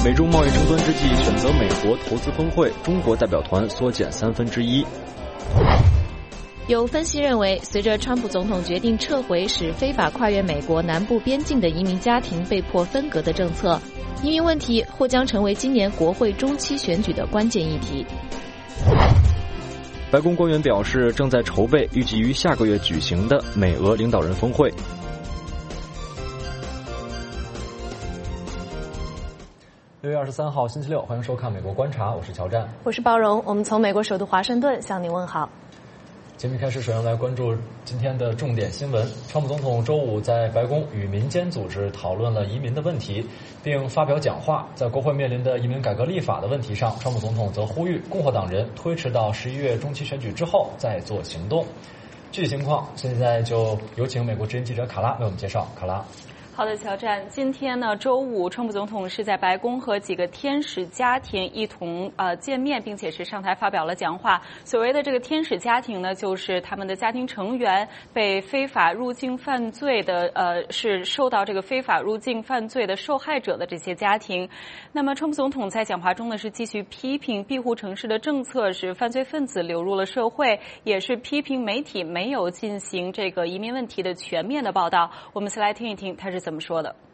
美中贸易争端之际，选择美国投资峰会，中国代表团缩减1/3。 有分析认为，随着川普总统决定撤回使非法跨越美国南部边境的移民家庭被迫分隔的政策，移民问题或将成为今年国会中期选举的关键议题。 白宫官员表示，正在筹备预计于下个月举行的美俄领导人峰会。6月23号星期六，欢迎收看《美国观察》，我是乔战， 我是包容。我们从美国首都华盛顿向您问好。 节目开始，首先来关注今天的重点新闻。川普总统周五在白宫与民间组织讨论了移民的问题，并发表讲话。在国会面临的移民改革立法的问题上，川普总统则呼吁共和党人推迟到11月中期选举之后再做行动。具体情况，现在就有请美国之音记者卡拉为我们介绍。卡拉。 好的，乔战。今天呢，周五，川普总统是在白宫和几个天使家庭一同见面，并且是上台发表了讲话。所谓的这个天使家庭呢，就是他们的家庭成员被非法入境犯罪的是受到这个非法入境犯罪的受害者的这些家庭。那么，川普总统在讲话中呢，是继续批评庇护城市的政策使犯罪分子流入了社会，也是批评媒体没有进行这个移民问题的全面的报道。我们先来听一听他是怎么说的。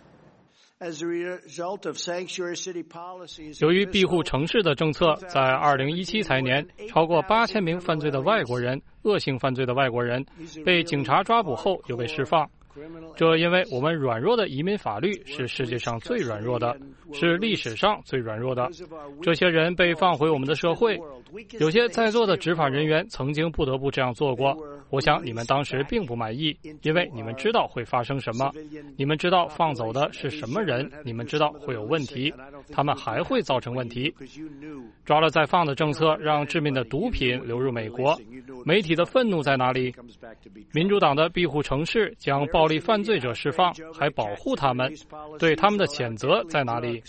由于庇护城市的政策，在2017财年，超过8000名犯罪的外国人、恶性犯罪的外国人被警察抓捕后又被释放。这因为我们软弱的移民法律是世界上最软弱的，是历史上最软弱的。这些人被放回我们的社会，有些在座的执法人员曾经不得不这样做过。我想你们当时并不满意，因为你们知道会发生什么，你们知道放走的是什么人，你们知道会有问题，他们还会造成问题。抓了再放的政策让致命的毒品流入美国，媒体的愤怒在哪里？民主党的庇护城市将暴力犯罪者释放，还保护他们，对他们的谴责在哪里？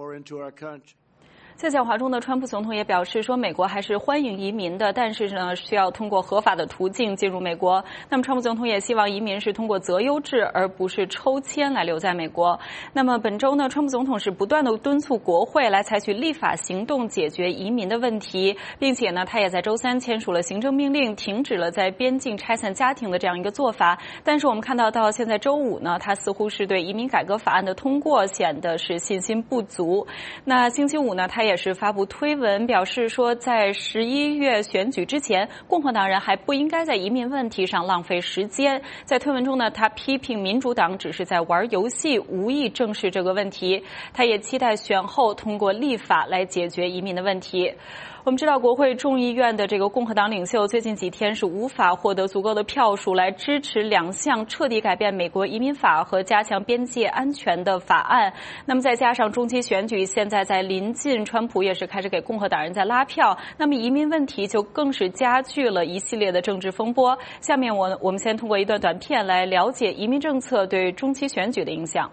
在讲话中呢，川普总统也表示说，美国还是欢迎移民的，但是呢，需要通过合法的途径进入美国。那么，川普总统也希望移民是通过择优制，而不是抽签来留在美国。那么，本周呢，川普总统是不断的敦促国会来采取立法行动解决移民的问题，并且呢，他也在周三签署了行政命令，停止了在边境拆散家庭的这样一个做法。但是，我们看到现在周五呢，他似乎是对移民改革法案的通过显得是信心不足。那星期五呢，他也是发布推文表示说，在11月选举之前，共和党人还不应该在移民问题上浪费时间。在推文中呢，他批评民主党只是在玩游戏，无意正视这个问题。他也期待选后通过立法来解决移民的问题。我们知道，国会众议院的这个共和党领袖最近几天是无法获得足够的票数来支持2项彻底改变美国移民法和加强边界安全的法案。那么再加上中期选举现在在临近，川普也是开始给共和党人在拉票，那么移民问题就更是加剧了一系列的政治风波。下面我们先通过一段短片来了解移民政策对中期选举的影响。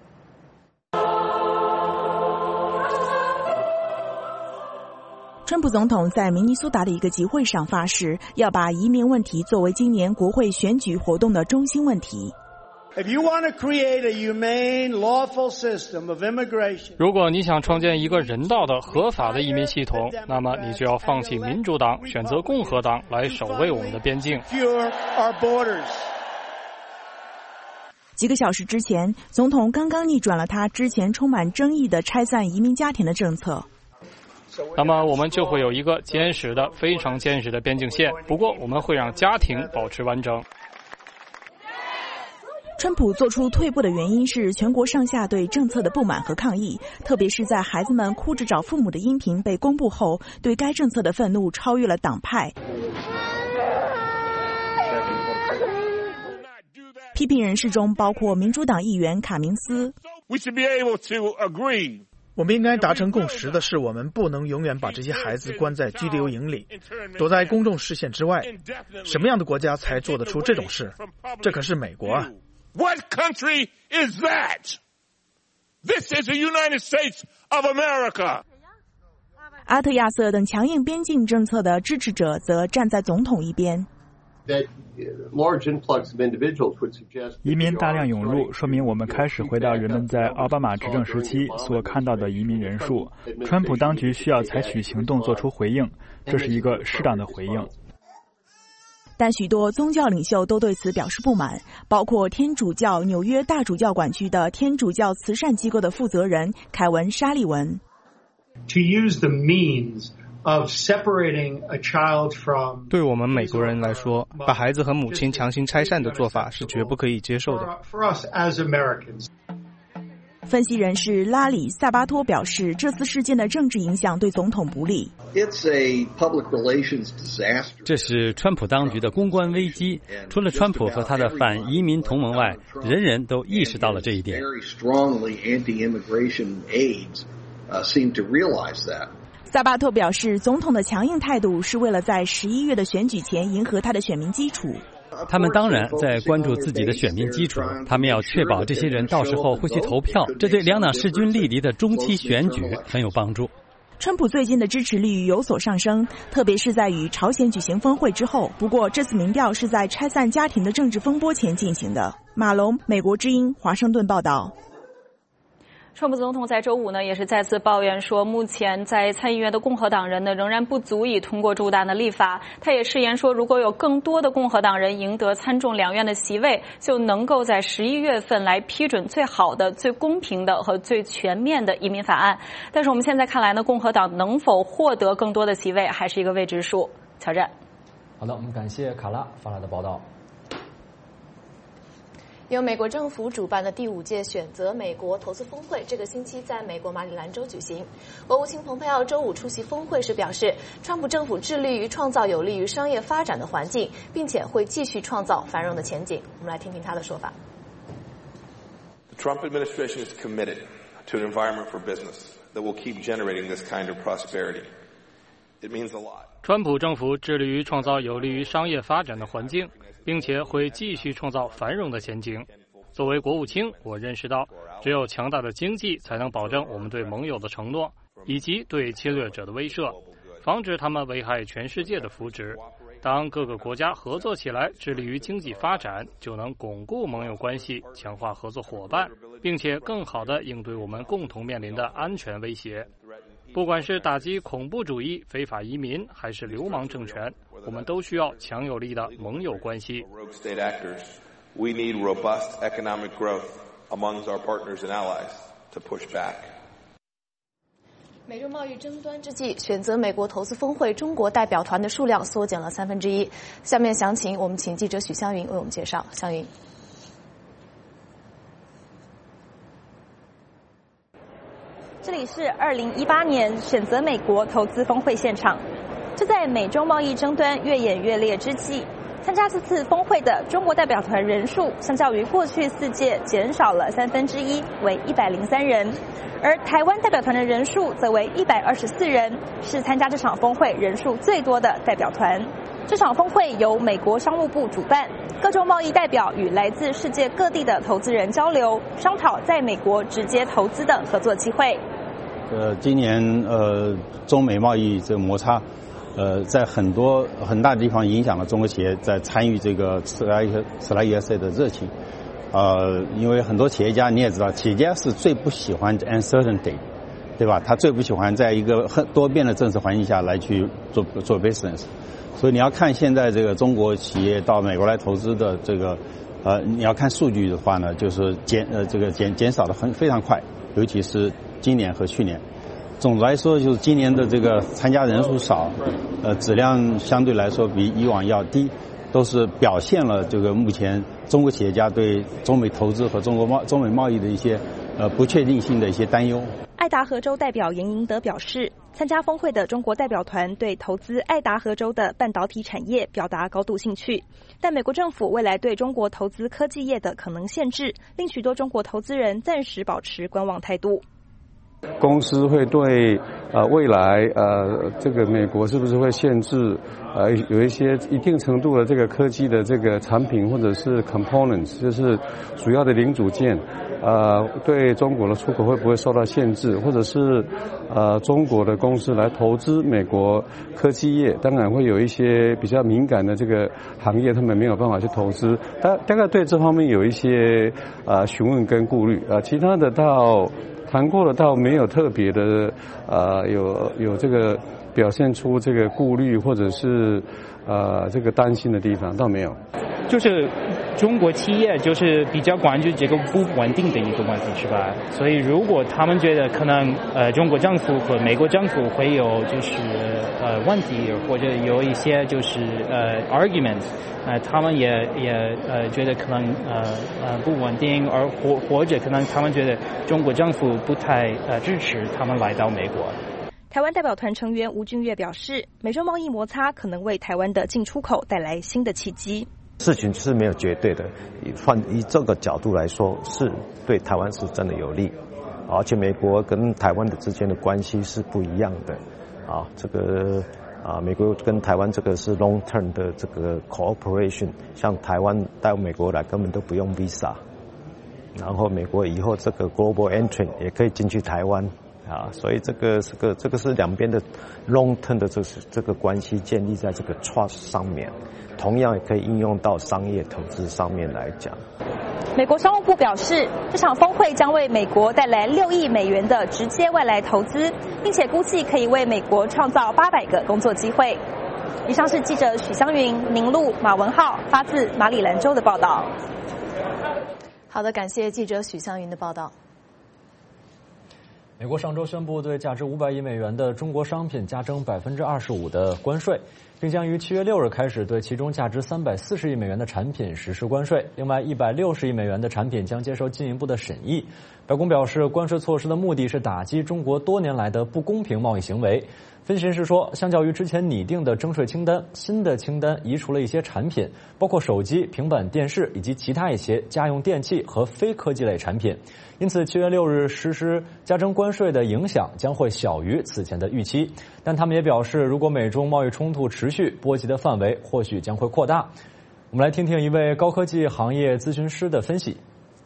川普总统在明尼苏达的一个集会上发誓，要把移民问题作为今年国会选举活动的中心问题。 如果你想创建一个人道的、合法的移民系统，那么你就要放弃民主党，选择共和党来守卫我们的边境。 几个小时之前，总统刚刚逆转了他之前充满争议的拆散移民家庭的政策。 那么我们就会有一个坚实的、非常坚实的边境线，不过我们会让家庭保持完整。 川普做出退步的原因是全国上下对政策的不满和抗议，特别是在孩子们哭着找父母的音频被公布后，对该政策的愤怒超越了党派。批评人士中包括民主党议员卡明斯。 我们应该达成共识的是，我们不能永远把这些孩子关在拘留营里，躲在公众视线之外。什么样的国家才做得出这种事？这可是美国啊！ What country is that? This is the United States of America. 阿特亚瑟等强硬边境政策的支持者则站在总统一边。 移民大量涌入，说明我们开始回到人们在奥巴马执政时期所看到的移民人数。川普当局需要采取行动做出回应，这是一个适当的回应。 但许多宗教领袖都对此表示不满，包括天主教纽约大主教管区的天主教慈善机构的负责人凯文·沙利文。 对我们美国人来说，把孩子和母亲强行拆散的做法是绝不可以接受的。 分析人士拉里·萨巴托表示，这次事件的政治影响对总统不利。 这是川普当局的公关危机，除了川普和他的反移民同盟外，人人都意识到了这一点。 萨巴托表示，总统的强硬态度是为了在11月的选举前迎合他的选民基础。 他们当然在关注自己的选民基础，他们要确保这些人到时候会去投票，这对两党势均力敌的中期选举很有帮助。 川普最近的支持率有所上升，特别是在与朝鲜举行峰会之后。不过，这次民调是在拆散家庭的政治风波前进行的。马龙，美国之音，华盛顿报道。 川普总统在周五呢，也是再次抱怨说，目前在参议院的共和党人呢，仍然不足以通过诸大的立法。他也誓言说，如果有更多的共和党人赢得参众两院的席位，就能够在11月份来批准最好的、最公平的和最全面的移民法案。但是我们现在看来呢，共和党能否获得更多的席位，还是一个未知数。乔战。 好的，我们感谢卡拉发来的报道。 由美国政府主办的第5届选择美国投资峰会这个星期在美国马里兰州举行。国务卿蓬佩奥周五出席峰会时表示，川普政府致力于创造有利于商业发展的环境，并且会继续创造繁荣的前景。我们来听听他的说法。 The Trump administration is committed to an environment for business that will keep generating this kind of prosperity. It means a lot. 川普政府致力于创造有利于商业发展的环境，并且会继续创造繁荣的前景。作为国务卿，我认识到，只有强大的经济才能保证我们对盟友的承诺，以及对侵略者的威慑，防止他们危害全世界的福祉。当各个国家合作起来，致力于经济发展，就能巩固盟友关系，强化合作伙伴，并且更好地应对我们共同面临的安全威胁。不管是打击恐怖主义、非法移民，还是流氓政权，我们都需要强有力的盟友关系。 We need robust economic growth among our partners and allies to push back. 美中贸易争端之际，选择美国投资峰会中国代表团的数量缩减了1/3。下面详情我们请记者许湘云为我们介绍。湘云。 这里是2018年选择美国投资峰会现场。就在美中贸易争端越演越烈之际，参加这次峰会的中国代表团人数相较于过去4届减少了1/3，为103人，而台湾代表团的人数则为124人，是参加这场峰会人数最多的代表团。这场峰会由美国商务部主办，各州贸易代表与来自世界各地的投资人交流，商讨在美国直接投资的合作机会。 今年中美贸易这个摩擦，在很大地方影响了中国企业在参与这个斯拉伊尔赛的热情。因为很多企业家你也知道，企业家是最不喜欢 uncertainty， 对吧？他最不喜欢在一个很多变的政治环境下来去做 business。所以你要看现在这个中国企业到美国来投资的这个你要看数据的话呢，就是减少的非常快，尤其是今年和去年。总的来说，就是今年的这个参加人数少，质量相对来说比以往要低，都是表现了这个目前中国企业家对中美投资和中美贸易的一些不确定性的一些担忧。 爱达荷州代表严迎德表示，参加峰会的中国代表团对投资爱达荷州的半导体产业表达高度兴趣，但美国政府未来对中国投资科技业的可能限制，令许多中国投资人暂时保持观望态度。 公司会对未来这个美国是不是会限制有一些一定程度的这个科技的这个产品或者是 components， 就是主要的零组件，对中国的出口会不会受到限制，或者是中国的公司来投资美国科技业，当然会有一些比较敏感的这个行业，他们没有办法去投资，大概对这方面有一些询问跟顾虑，其他的谈过了倒没有特别的有这个表现出这个顾虑或者是这个担心的地方，倒没有。 就是中国企业就是比较关注这个不稳定的一个问题，是吧？所以如果他们觉得可能中国政府和美国政府会有就是问题，或者有一些就是argument，他们也觉得可能不稳定，而或者可能他们觉得中国政府不太支持他们来到美国。 台湾代表团成员吴俊岳表示，美中贸易摩擦可能为台湾的进出口带来新的契机。 事情是没有绝对的，以这个角度来说，是对台湾是真的有利，而且美国跟台湾的之间的关系是不一样的，这个美国跟台湾这个是 long term 的这个 cooperation， 像台湾到美国来根本都不用 visa， 然后美国以后这个 global entrant 也可以进去台湾。所以这个是两边的 long term 的这个关系建立在这个 trust 上面，同样也可以应用到商业投资上面来讲。 美国商务部表示，这场峰会将为美国带来6亿美元的直接外来投资，并且估计可以为美国创造800个工作机会。以上是记者许湘云、宁路、马文浩发自马里兰州的报道。 好的，感谢记者许湘云的报道。 美国上周宣布对价值500亿美元的中国商品加征25%的关税，并将于7月6日开始对其中价值340亿美元的产品实施关税。另外160亿美元的产品将接受进一步的审议。白宫表示，关税措施的目的是打击中国多年来的不公平贸易行为。分析人士说，相较于之前拟定的征税清单，新的清单移除了一些产品，包括手机、平板电视以及其他一些家用电器和非科技类产品。因此7月6日实施加征关税的影响将会小于此前的预期，但他们也表示，如果美中贸易冲突持续，波及的范围或许将会扩大。我们来听听一位高科技行业咨询师的分析。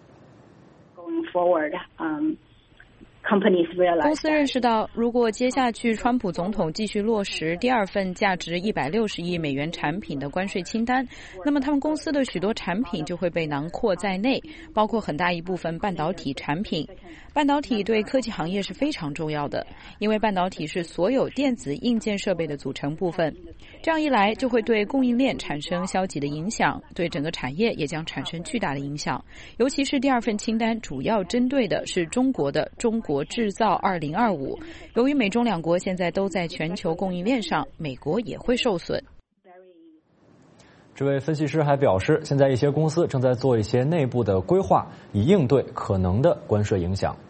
公司认识到，如果接下去川普总统继续落实第二份价值160亿美元产品的关税清单，那么他们公司的许多产品就会被囊括在内，包括很大一部分半导体产品。半导体对科技行业是非常重要的，因为半导体是所有电子硬件设备的组成部分。这样一来，就会对供应链产生消极的影响，对整个产业也将产生巨大的影响。尤其是第二份清单主要针对的是中国的中国制造2025。由于美中两国现在都在全球供应链上，美国也会受损。 这位分析师还表示，现在一些公司正在做一些内部的规划，以应对可能的关税影响。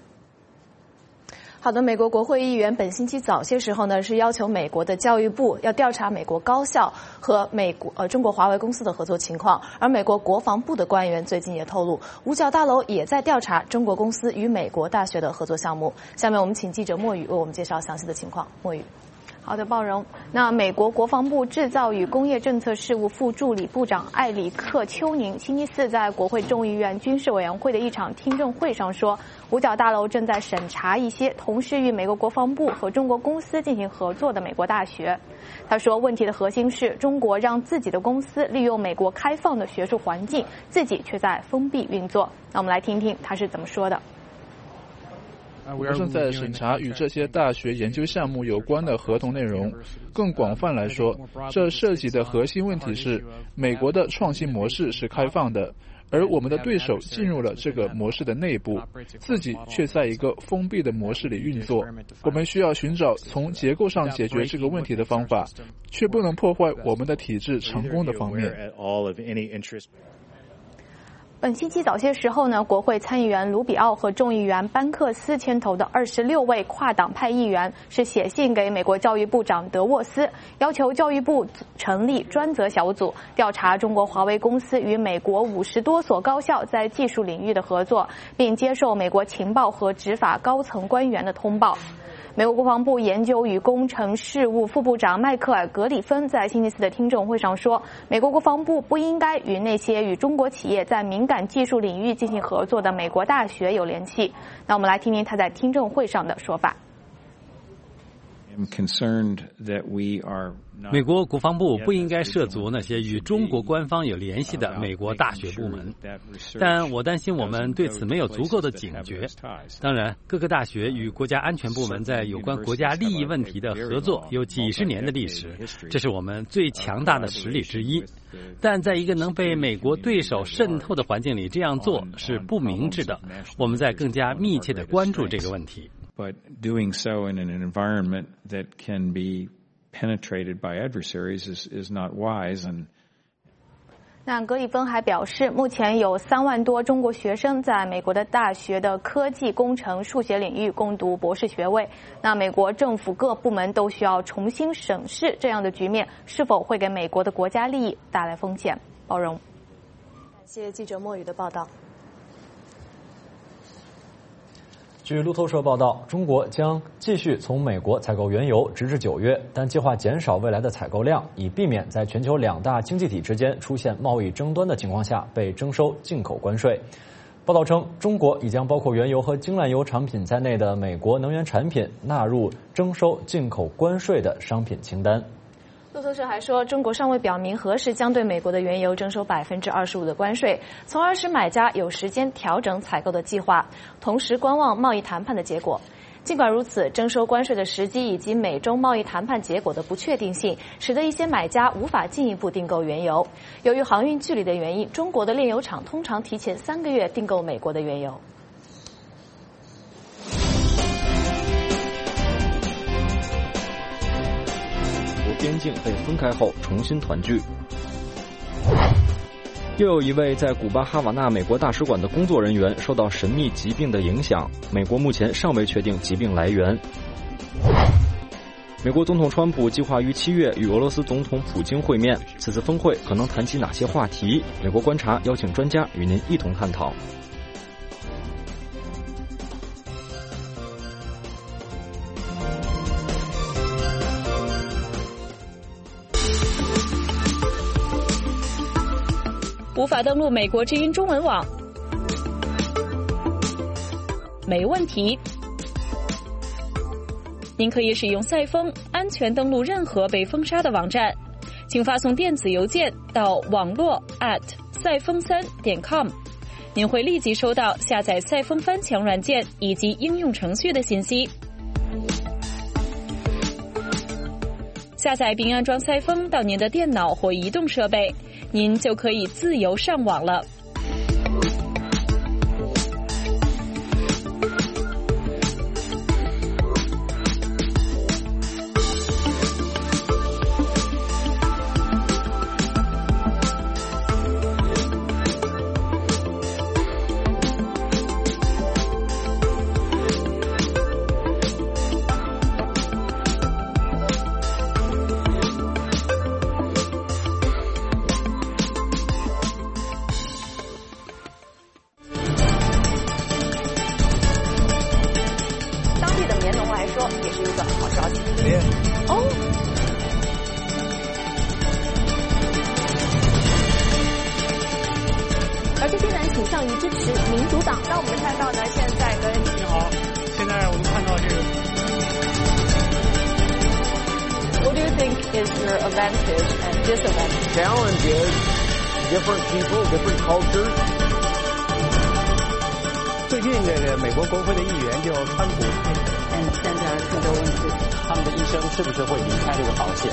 好的，美国国会议员本星期早些时候呢，是要求美国的教育部要调查美国高校和中国华为公司的合作情况，而美国国防部的官员最近也透露，五角大楼也在调查中国公司与美国大学的合作项目。下面我们请记者莫宇为我们介绍详细的情况。莫宇。好的，鲍荣。那美国国防部制造与工业政策事务副助理部长艾里克·丘宁星期四在国会众议院军事委员会的一场听证会上说，五角大楼正在审查一些同时与美国国防部和中国公司进行合作的美国大学。他说，问题的核心是中国让自己的公司利用美国开放的学术环境，自己却在封闭运作。那我们来听听他是怎么说的。 我正在审查与这些大学研究项目有关的合同内容。更广泛来说，这涉及的核心问题是，美国的创新模式是开放的，而我们的对手进入了这个模式的内部，自己却在一个封闭的模式里运作。我们需要寻找从结构上解决这个问题的方法，却不能破坏我们的体制成功的方面。 本星期早些时候呢，国会参议员卢比奥和众议员班克斯牵头的26位跨党派议员是写信给美国教育部长德沃斯，要求教育部成立专责小组，调查中国华为公司与美国50多所高校在技术领域的合作，并接受美国情报和执法高层官员的通报。美国国防部研究与工程事务副部长迈克尔·格里芬在星期四的听证会上说，美国国防部不应该与那些与中国企业在敏感技术领域进行合作的美国大学有联系。那我们来听听他在听证会上的说法。 美国国防部不应该涉足那些与中国官方有联系的美国大学部门，但我担心我们对此没有足够的警觉。当然，各个大学与国家安全部门在有关国家利益问题的合作有几十年的历史，这是我们最强大的实力之一。但在一个能被美国对手渗透的环境里这样做是不明智的，我们在更加密切地关注这个问题。 But doing so in an environment that can be penetrated by adversaries is not wise. And 那格里芬还表示，目前有3万多中国学生在美国的大学的科技、工程、数学领域攻读博士学位。那美国政府各部门都需要重新审视这样的局面是否会给美国的国家利益带来风险。包容。 感谢记者莫宇的报道。 据路透社报道，中国将继续从美国采购原油，直至9月，但计划减少未来的采购量，以避免在全球2大经济体之间出现贸易争端的情况下被征收进口关税。报道称，中国已将包括原油和精炼油产品在内的美国能源产品纳入征收进口关税的商品清单。 路透社还说，中国尚未表明何时将对美国的原油征收25%的关税，从而使买家有时间调整采购的计划，同时观望贸易谈判的结果。尽管如此，征收关税的时机以及美中贸易谈判结果的不确定性，使得一些买家无法进一步订购原油。由于航运距离的原因，中国的炼油厂通常提前3个月订购美国的原油。 边境被分开后重新团聚。又有一位在古巴哈瓦那美国大使馆的工作人员受到神秘疾病的影响，美国目前尚未确定疾病来源。美国总统川普计划于7月与俄罗斯总统普京会面，此次峰会可能谈及哪些话题？美国观察邀请专家与您一同探讨。 无法登录美国之音中文网，没问题。您可以使用赛风安全登录任何被封杀的网站，请发送电子邮件到网络赛风3.com， 您会立即收到下载赛风翻墙软件以及应用程序的信息。下载并安装赛风到您的电脑或移动设备，您就可以自由上网了。 而这些人倾向于支持民主党。那我们看到呢，现在跟你好，现在我们看到这个。 What do you think is your advantage and disadvantage? Challenge is different people, different cultures. 最近这个美国国会的议员就川普， 现在这个问题， 他们的医生是不是会离开这个保险？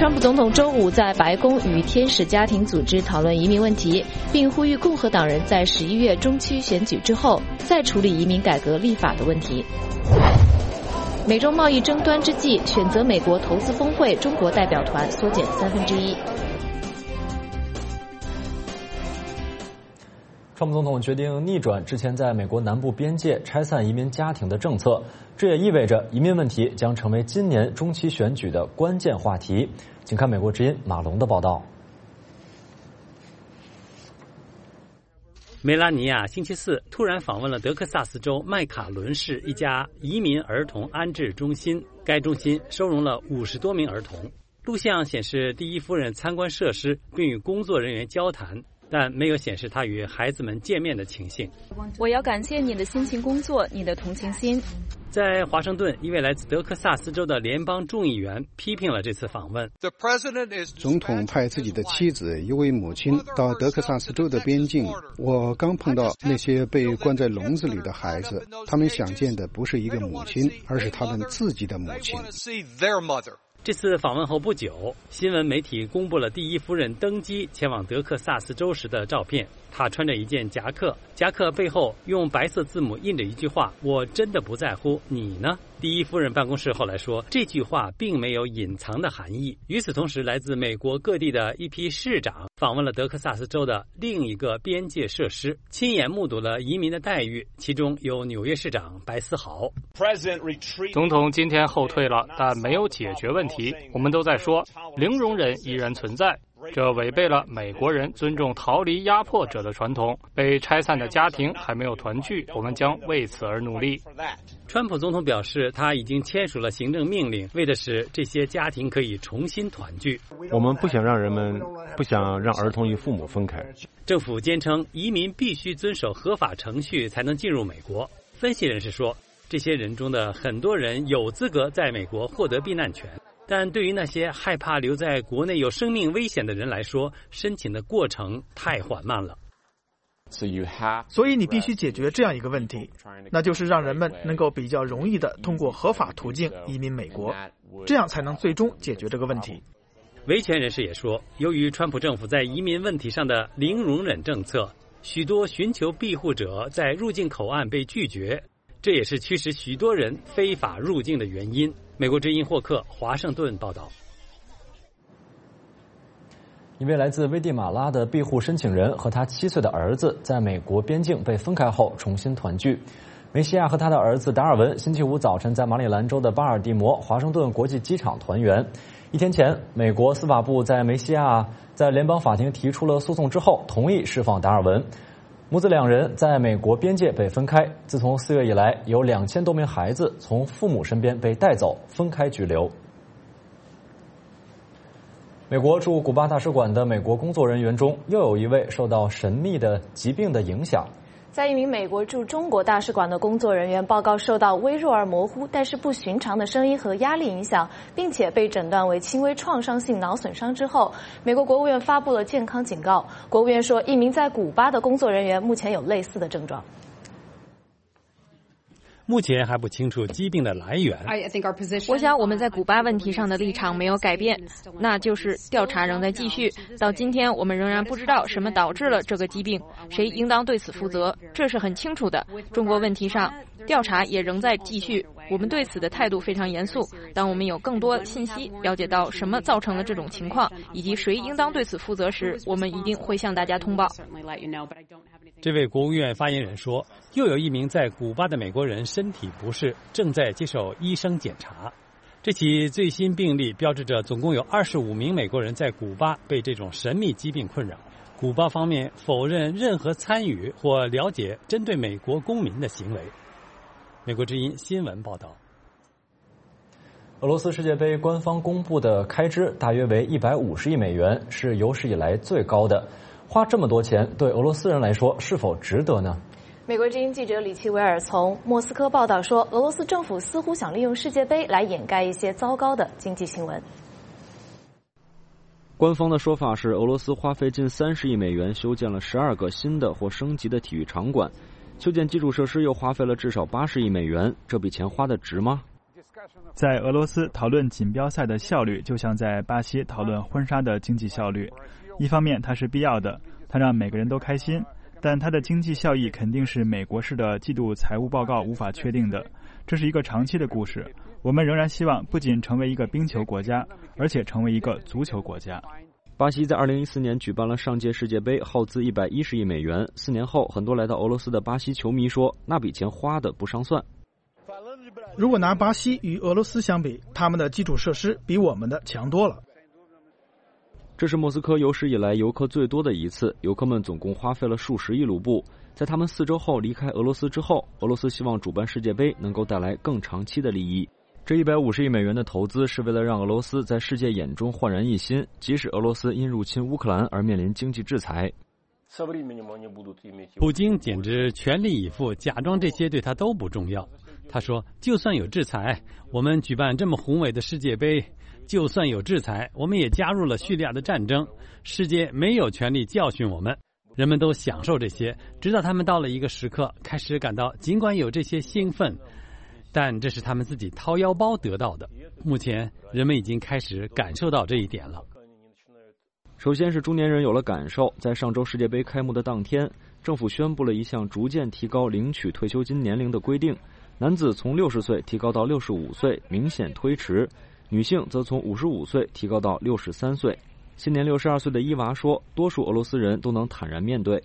川普总统周五在白宫与天使家庭组织讨论移民问题，并呼吁共和党人在11月中期选举之后再处理移民改革立法的问题。美中贸易争端之际，选择美国投资峰会中国代表团缩减1/3。 川普总统决定逆转之前在美国南部边界拆散移民家庭的政策，这也意味着移民问题将成为今年中期选举的关键话题。请看美国之音马龙的报道。 梅拉尼亚星期四突然访问了德克萨斯州麦卡伦市一家移民儿童安置中心，该中心收容了50多名儿童。录像显示第一夫人参观设施并与工作人员交谈，但没有显示他与孩子们见面的情形。 我要感谢你的辛勤工作，你的同情心。 在华盛顿，一位来自德克萨斯州的联邦众议员批评了这次访问。 总统派自己的妻子一位母亲到德克萨斯州的边境，我刚碰到那些被关在笼子里的孩子，他们想见的不是一个母亲，而是他们自己的母亲。 这次访问后不久，新闻媒体公布了第一夫人登机前往德克萨斯州时的照片。她穿着一件夹克，夹克背后用白色字母印着一句话：“我真的不在乎，你呢？”第一夫人办公室后来说，这句话并没有隐藏的含义。与此同时，来自美国各地的一批市长访问了德克萨斯州的另一个边界设施，亲眼目睹了移民的待遇，其中有纽约市长白思豪。 总统今天后退了，但没有解决问题。我们都在说，零容忍依然存在。这违背了美国人尊重逃离压迫者的传统。被拆散的家庭还没有团聚，我们将为此而努力。 川普总统表示，他已经签署了行政命令，为的是这些家庭可以重新团聚。 我们不想让儿童与父母分开。 政府坚称，移民必须遵守合法程序才能进入美国。分析人士说，这些人中的很多人有资格在美国获得避难权。但对于那些害怕留在国内有生命危险的人来说，申请的过程太缓慢了。 所以你必须解决这样一个问题，那就是让人们能够比较容易地通过合法途径移民美国，这样才能最终解决这个问题。 维权人士也说，由于川普政府在移民问题上的零容忍政策，许多寻求庇护者在入境口岸被拒绝，这也是驱使许多人非法入境的原因。美国之音霍克华盛顿报道。 一位来自危地马拉的庇护申请人和他7岁的儿子在美国边境被分开后重新团聚。梅西亚和他的儿子达尔文星期五早晨在马里兰州的巴尔的摩华盛顿国际机场团圆。1天前，美国司法部在梅西亚在联邦法庭提出了诉讼之后，同意释放达尔文。母子2人在美国边界被分开。自从4月以来，有2000多名孩子从父母身边被带走，分开拘留。美国驻古巴大使馆的美国工作人员中，又有一位受到神秘的疾病的影响。 在一名美国驻中国大使馆的工作人员报告受到微弱而模糊但是不寻常的声音和压力影响，并且被诊断为轻微创伤性脑损伤之后，美国国务院发布了健康警告。国务院说，一名在古巴的工作人员目前有类似的症状。 目前还不清楚疾病的来源。 我想我们在古巴问题上的立场没有改变，那就是调查仍在继续。到今天，我们仍然不知道什么导致了这个疾病，谁应当对此负责，这是很清楚的。中国问题上，调查也仍在继续，我们对此的态度非常严肃。当我们有更多信息，了解到什么造成了这种情况，以及谁应当对此负责时，我们一定会向大家通报。 这位国务院发言人说，又有一名在古巴的美国人身体不适，正在接受医生检查。这起最新病例标志着总共有25名美国人在古巴被这种神秘疾病困扰。古巴方面否认任何参与或了解针对美国公民的行为。美国之音新闻报道。 俄罗斯世界杯官方公布的开支大约为150亿美元，是有史以来最高的。花这么多钱对俄罗斯人来说是否值得呢？ 美国之音记者里奇维尔从莫斯科报道说，俄罗斯政府似乎想利用世界杯来掩盖一些糟糕的经济新闻。 官方的说法是，俄罗斯花费近30亿美元修建了12个新的或升级的体育场馆，修建基础设施又花费了至少80亿美元，这笔钱花得值吗？ 在俄罗斯讨论锦标赛的效率，就像在巴西讨论婚纱的经济效率。一方面它是必要的，它让每个人都开心，但它的经济效益肯定是美国式的季度财务报告无法确定的。这是一个长期的故事，我们仍然希望不仅成为一个冰球国家，而且成为一个足球国家。 巴西在2014年举办了上届世界杯，耗资110亿美元。4年后，很多来到俄罗斯的巴西球迷说，那笔钱花的不上算。 如果拿巴西与俄罗斯相比，他们的基础设施比我们的强多了。 这是莫斯科有史以来游客最多的一次，游客们总共花费了数十亿卢布。在他们4周后离开俄罗斯之后，俄罗斯希望主办世界杯能够带来更长期的利益。这150亿美元的投资是为了让俄罗斯在世界眼中焕然一新，即使俄罗斯因入侵乌克兰而面临经济制裁。 普京简直全力以赴，假装这些对他都不重要。他说，就算有制裁，我们举办这么宏伟的世界杯，就算有制裁，我们也加入了叙利亚的战争，世界没有权利教训我们。人们都享受这些，直到他们到了一个时刻，开始感到尽管有这些兴奋，但这是他们自己掏腰包得到的。目前人们已经开始感受到这一点了。 首先是中年人有了感受，在上周世界杯开幕的当天，政府宣布了一项逐渐提高领取退休金年龄的规定，男子从60岁提高到65岁，明显推迟；女性则从55岁提高到63岁。现年62岁的伊娃说，多数俄罗斯人都能坦然面对。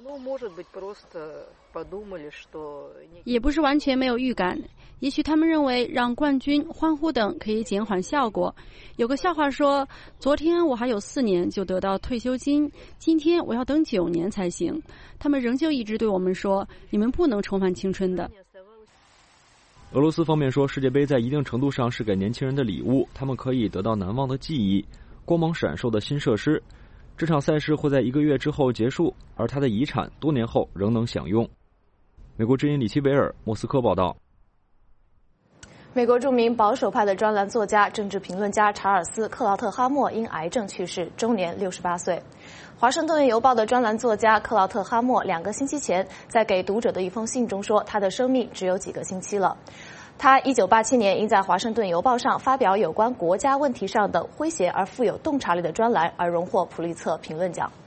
也不是完全没有预感，也许他们认为让冠军、欢呼等可以减缓效果。有个笑话说，昨天我还有4年就得到退休金，今天我要等9年才行。他们仍旧一直对我们说，你们不能重返青春的。 俄罗斯方面说，世界杯在一定程度上是给年轻人的礼物，他们可以得到难忘的记忆，光芒闪烁的新设施。这场赛事会在1个月之后结束，而它的遗产多年后仍能享用。美国之音李奇维尔，莫斯科报道。 美国著名保守派的专栏作家、政治评论家查尔斯·克劳特哈默因癌症去世，终年68岁。华盛顿邮报的专栏作家克劳特哈默2个星期前在给读者的一封信中说，他的生命只有几个星期了。他1987年因在华盛顿邮报上发表有关国家问题上的诙谐而富有洞察力的专栏而荣获普利策评论奖。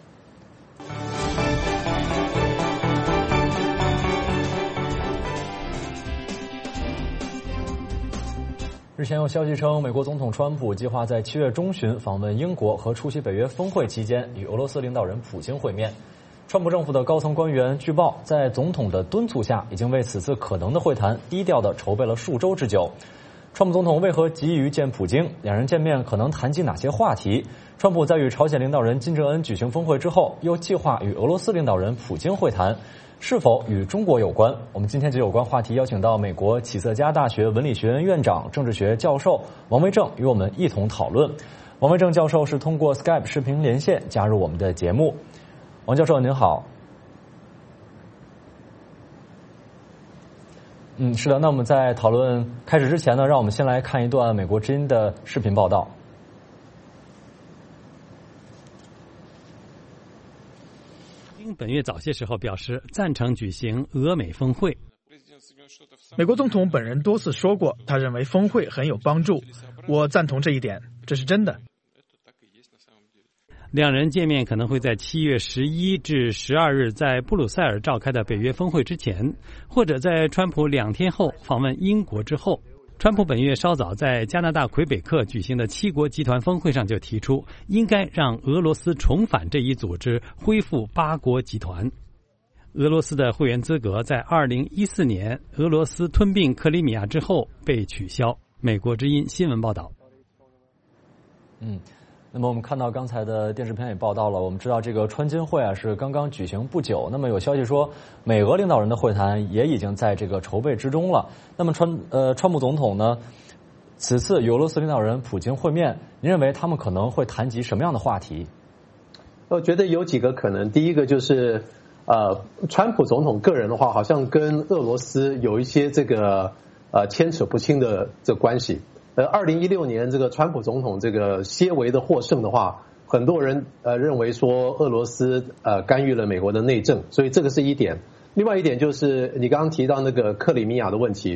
日前有消息称，美国总统川普计划在7月中旬访问英国和出席北约峰会期间与俄罗斯领导人普京会面。川普政府的高层官员据报，在总统的敦促下，已经为此次可能的会谈低调地筹备了数周之久。川普总统为何急于见普京？两人见面可能谈及哪些话题？川普在与朝鲜领导人金正恩举行峰会之后，又计划与俄罗斯领导人普京会谈，是否与中国有关？我们今天就有关话题邀请到美国启瑟加大学文理学院院长、政治学教授王维正与我们一同讨论。王维正教授是通过 Skype 视频连线加入我们的节目。王教授您好。是的，那我们在讨论开始之前呢，让我们先来看一段美国之音的视频报道。 本月早些时候表示赞成举行俄美峰会。 美国总统本人多次说过，他认为峰会很有帮助，我赞同这一点，这是真的。 两人见面可能会在7月11至12日在布鲁塞尔召开的北约峰会之前，或者在川普2天后访问英国之后。川普本月稍早在加拿大魁北克举行的7国集团峰会上就提出，应该让俄罗斯重返这一组织，恢复8国集团。俄罗斯的会员资格在2014年俄罗斯吞并克里米亚之后被取消。美国之音新闻报道。 那么我们看到刚才的电视片也报道了，我们知道这个川金会是刚刚举行不久，那么有消息说美俄领导人的会谈也已经在这个筹备之中了。那么川普总统呢，此次与俄罗斯领导人普京会面，您认为他们可能会谈及什么样的话题？ 我觉得有几个可能，第一个就是川普总统个人的话，好像跟俄罗斯有一些这个牵扯不清的这关系。2016年这个川普总统这个些微的获胜的话，很多人认为说俄罗斯干预了美国的内政，所以这个是一点。另外一点就是你刚刚提到那个克里米亚的问题，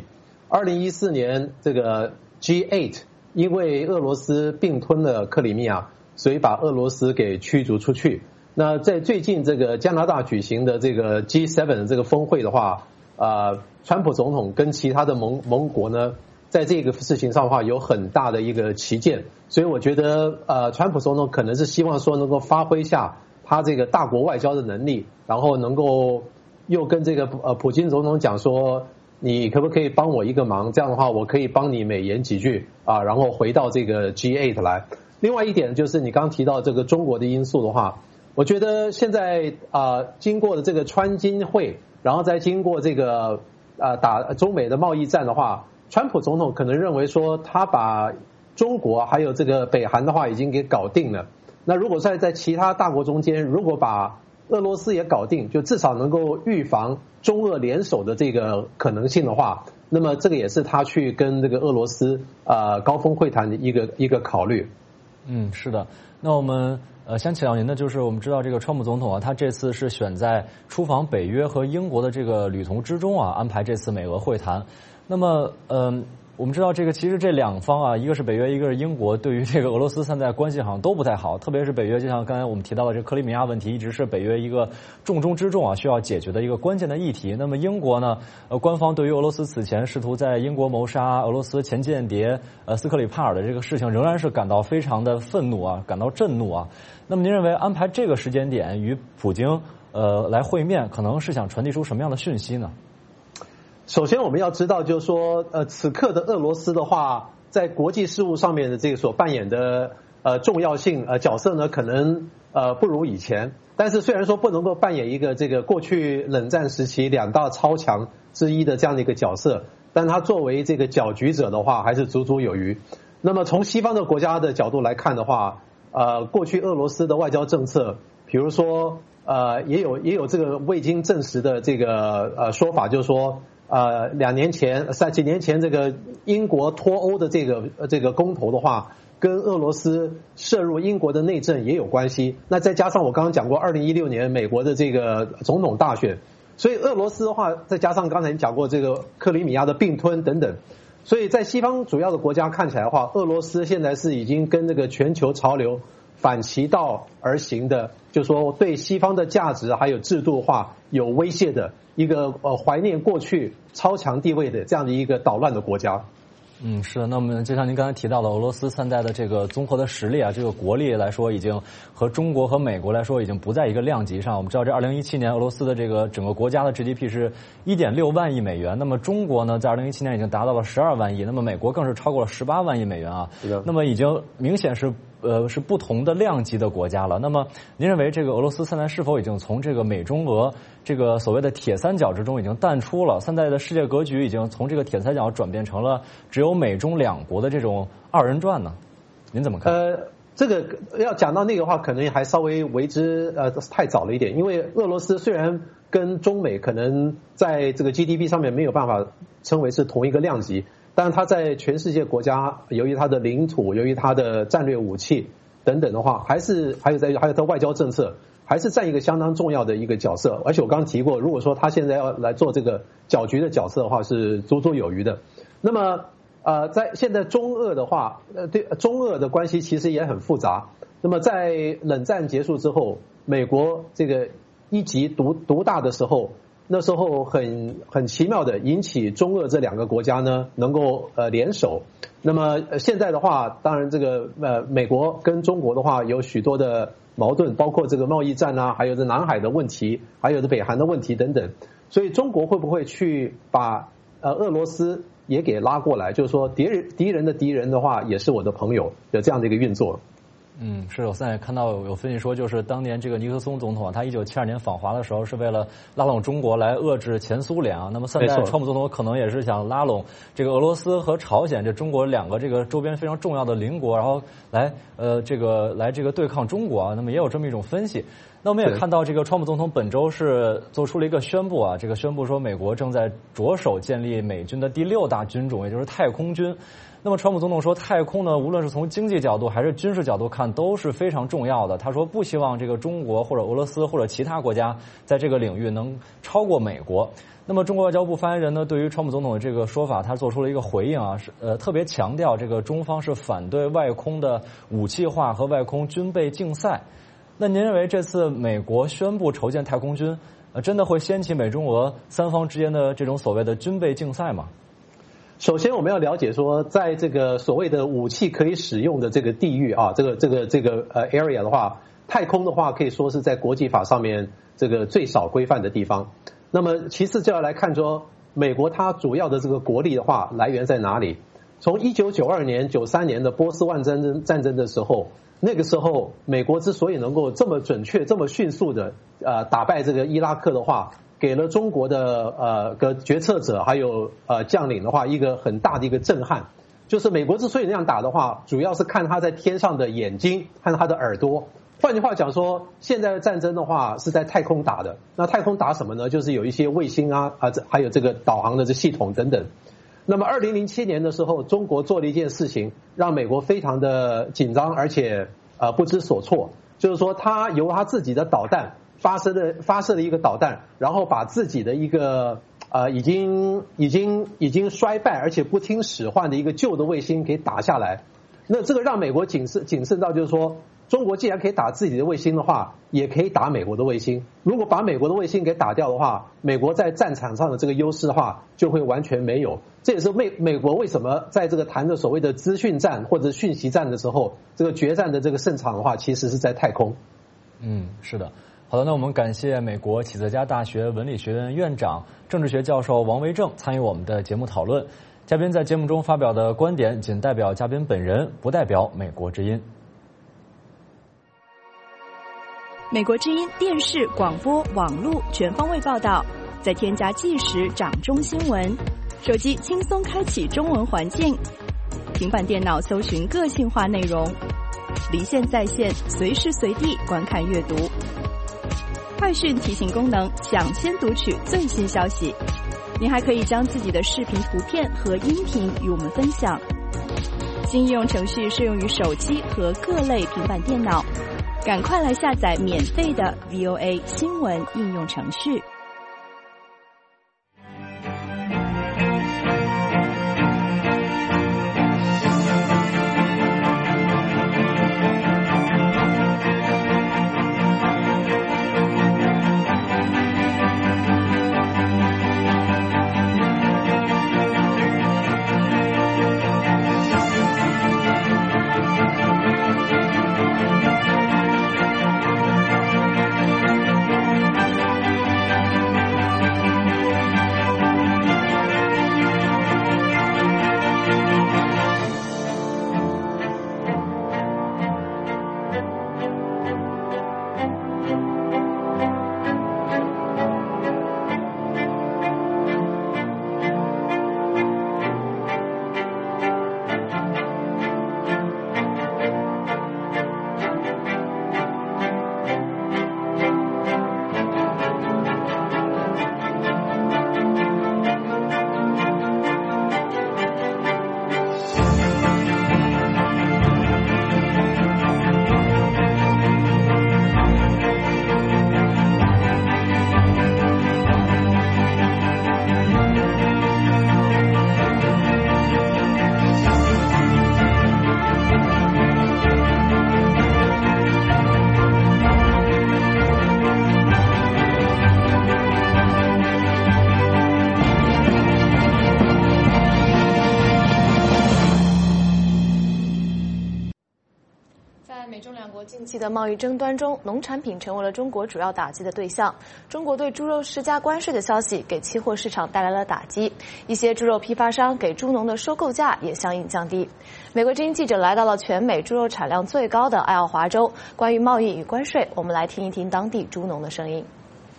2014年这个 G8 因为俄罗斯并吞了克里米亚，所以把俄罗斯给驱逐出去。那在最近这个加拿大举行的这个 G7 的这个峰会的话，川普总统跟其他的盟国呢，在这个事情上的话有很大的一个旗舰，所以我觉得川普总统可能是希望说能够发挥一下他这个大国外交的能力，然后能够又跟这个普京总统讲说，你可不可以帮我一个忙？这样的话，我可以帮你美言几句啊，然后回到这个 G8 来。另外一点就是你刚提到这个中国的因素的话，我觉得现在经过了这个川金会，然后再经过这个打中美的贸易战的话，川普总统可能认为说他把中国还有这个北韩的话已经给搞定了。那如果在其他大国中间，如果把俄罗斯也搞定，就至少能够预防中俄联手的这个可能性的话，那么这个也是他去跟这个俄罗斯高峰会谈的一个考虑。 是的。那我们想请教您的就是，我们知道这个川普总统啊，他这次是选在出访北约和英国的这个旅途之中啊，安排这次美俄会谈。那么我们知道这个其实这两方啊，一个是北约，一个是英国，对于这个俄罗斯现在关系好像都不太好，特别是北约，就像刚才我们提到的这个克里米亚问题，一直是北约一个重中之重啊，需要解决的一个关键的议题。那么英国呢，官方对于俄罗斯此前试图在英国谋杀俄罗斯前间谍斯克里帕尔的这个事情，仍然是感到非常的愤怒啊，感到震怒啊。那么您认为安排这个时间点与普京来会面，可能是想传递出什么样的讯息呢？ 首先我们要知道就是说此刻的俄罗斯的话，在国际事务上面的这个所扮演的重要性角色呢，可能不如以前。但是虽然说不能够扮演一个这个过去冷战时期两大超强之一的这样的一个角色，但他作为这个搅局者的话还是足足有余。那么从西方的国家的角度来看的话，过去俄罗斯的外交政策，比如说也有这个未经证实的这个说法，就是说几年前这个英国脱欧的这个公投的话，跟俄罗斯涉入英国的内政也有关系。那再加上我刚刚讲过2016年美国的这个总统大选，所以俄罗斯的话，再加上刚才讲过这个克里米亚的并吞等等，所以在西方主要的国家看起来的话，俄罗斯现在是已经跟这个全球潮流反其道而行的，就是说对西方的价值还有制度化有威胁的一个怀念过去超强地位的这样的一个捣乱的国家。 是的。那么就像您刚才提到的，俄罗斯现在的这个综合的实力啊，这个国力来说，已经和中国和美国来说已经不在一个量级上。我们知道这2017年俄罗斯的这个整个国家的 GDP 是1.6万亿美元，那么中国呢在2017年已经达到了12万亿，那么美国更是超过了18万亿美元啊。那么已经明显是不同的量级的国家了。那么您认为这个俄罗斯现在是否已经从这个美中俄这个所谓的铁三角之中已经淡出了？现在的世界格局已经从这个铁三角转变成了只有美中两国的这种二人转呢？您怎么看？ 这个要讲到那个话，可能还稍微为之太早了一点，因为俄罗斯虽然跟中美可能在这个 GDP 上面没有办法称为是同一个量级，但是它在全世界国家，由于它的领土，由于它的战略武器等等的话，还有它外交政策，还是占一个相当重要的一个角色。而且我刚刚提过，如果说他现在要来做这个搅局的角色的话，是足足有余的。那么在现在中俄的话，对中俄的关系其实也很复杂。那么在冷战结束之后，美国这个一极独大的时候，那时候很奇妙的引起中俄这两个国家呢能够联手。那么现在的话，当然这个美国跟中国的话有许多的矛盾，包括这个贸易战啊，还有这南海的问题，还有这北韩的问题等等。所以中国会不会去把俄罗斯也给拉过来，就是说敌人的敌人的话也是我的朋友，有这样的一个运作。 是我现在看到有分析说，就是当年这个尼克松总统他1972年访华的时候，是为了拉拢中国来遏制前苏联啊。那么现在川普总统可能也是想拉拢这个俄罗斯和朝鲜这中国两个这个周边非常重要的邻国，然后来对抗中国啊。那么也有这么一种分析。那我们也看到，这个川普总统本周是做出了一个宣布啊，这个宣布说美国正在着手建立美军的第6大军种，也就是太空军。 那么川普总统说，太空呢，无论是从经济角度还是军事角度看，都是非常重要的。他说不希望这个中国或者俄罗斯或者其他国家在这个领域能超过美国。那么中国外交部发言人呢，对于川普总统的这个说法，他做出了一个回应啊，特别强调这个中方是反对外空的武器化和外空军备竞赛。那您认为这次美国宣布筹建太空军，真的会掀起美中俄三方之间的这种所谓的军备竞赛吗？ 首先，我们要了解说，在这个所谓的武器可以使用的这个地域啊，这个area 的话，太空的话可以说是在国际法上面这个最少规范的地方。那么，其次就要来看说，美国它主要的这个国力的话来源在哪里？从1992年、93年的波斯湾战争的时候，那个时候美国之所以能够这么准确、这么迅速的打败这个伊拉克的话，给了中国的决策者还有将领的话一个很大的一个震撼，就是美国之所以那样打的话，主要是看他在天上的眼睛和他的耳朵。换句话讲说，现在的战争的话是在太空打的。那太空打什么呢？就是有一些卫星还有这个导航的这系统等等。那么2007年的时候，中国做了一件事情，让美国非常的紧张，而且不知所措，就是说他由他自己的导弹发射了一个导弹，然后把自己的一个已经衰败而且不听使唤的一个旧的卫星给打下来。那这个让美国谨慎到就是说，中国既然可以打自己的卫星的话，也可以打美国的卫星。如果把美国的卫星给打掉的话，美国在战场上的这个优势的话就会完全没有。这也是美国为什么在这个谈的所谓的资讯战或者讯息战的时候，这个决战的这个胜场的话，其实是在太空。 是的。好的，那我们感谢美国启泽家大学文理学院院长、政治学教授王维正参与我们的节目讨论。嘉宾在节目中发表的观点仅代表嘉宾本人，不代表美国之音。 美国之音电视、广播、网络全方位报道，再添加即时掌中新闻，手机轻松开启中文环境，平板电脑搜寻个性化内容，离线在线，随时随地观看阅读。快讯提醒功能，抢先读取最新消息。您还可以将自己的视频、图片和音频与我们分享。新应用程序适用于手机和各类平板电脑，赶快来下载免费的 VOA 新闻应用程序。 近期的贸易争端中，农产品成为了中国主要打击的对象。中国对猪肉施加关税的消息给期货市场带来了打击，一些猪肉批发商给猪农的收购价也相应降低。美国之音记者来到了全美猪肉产量最高的爱奥华州，关于贸易与关税，我们来听一听当地猪农的声音。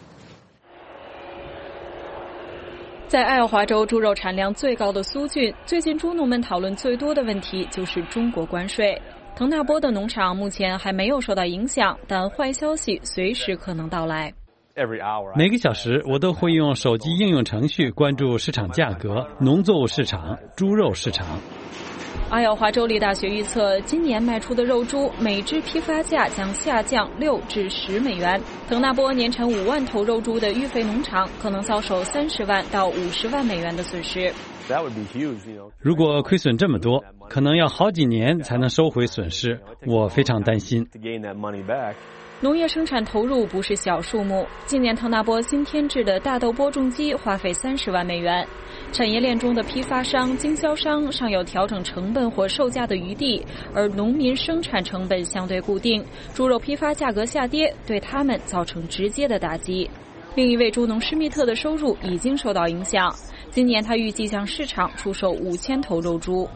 在爱奥华州猪肉产量最高的苏郡，最近猪农们讨论最多的问题就是中国关税。滕纳波的农场目前还没有受到影响，但坏消息随时可能到来。 每个小时我都会用手机应用程序关注市场价格、农作物市场、猪肉市场。 爱奥华州立大学预测，今年卖出的肉猪每只批发价将下降6至10美元。腾纳波年产5万头肉猪的育肥农场可能遭受30万到50万美元的损失。 如果亏损这么多，可能要好几年才能收回损失，我非常担心。 农业生产投入不是小数目，今年腾纳波新添置的大豆播种机花费30万美元。产业链中的批发商、经销商尚有调整成本或售价的余地，而农民生产成本相对固定，猪肉批发价格下跌对他们造成直接的打击。另一位猪农施密特的收入已经受到影响，今年他预计向市场出售5000头肉猪。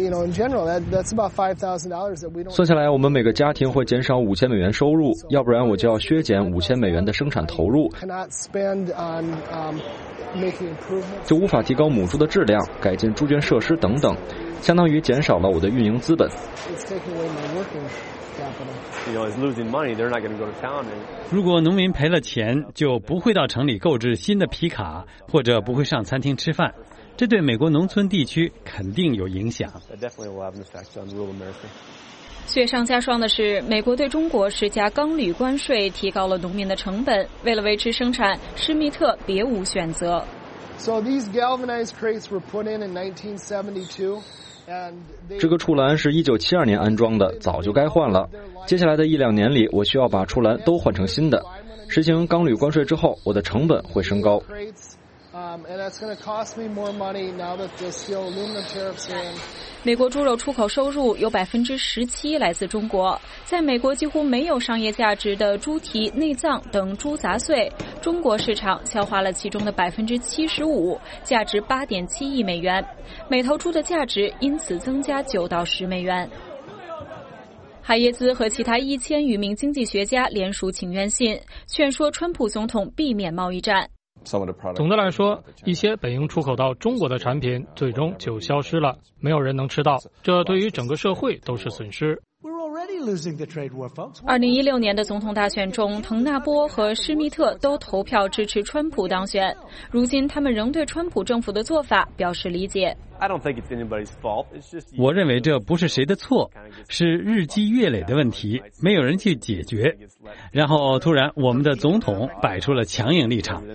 算下来，我们每个家庭会减少5000美元收入，要不然我就要削减5000美元的生产投入，就无法提高母猪的质量、改进猪圈设施等等，相当于减少了我的运营资本。 如果农民赔了钱，就不会到城里购置新的皮卡，或者不会上餐厅吃饭。这对美国农村地区肯定有影响。 雪上加霜的是，美国对中国施加钢铝关税，提高了农民的成本。为了维持生产，施密特别无选择。 这个触栏是1972年安装的，早就该换了。接下来的1-2年里，我需要把触栏都换成新的。实行钢铝关税之后，我的成本会升高。 美国猪肉出口收入有17%来自中国，在美国几乎没有商业价值的猪蹄、内脏等猪杂碎，中国市场消化了其中的75%，价值8.7亿美元，每头猪的价值因此增加9到10美元。海耶兹和其他1000余名经济学家联署请愿信，劝说川普总统避免贸易战。 总的来说，一些本应出口到中国的产品最终就消失了，没有人能吃到，这对于整个社会都是损失。 2016年的总统大选中，腾纳波和施密特都投票支持川普当选，如今他们仍对川普政府的做法表示理解。 我认为这不是谁的错，是日积月累的问题，没有人去解决。然后突然我们的总统摆出了强硬立场。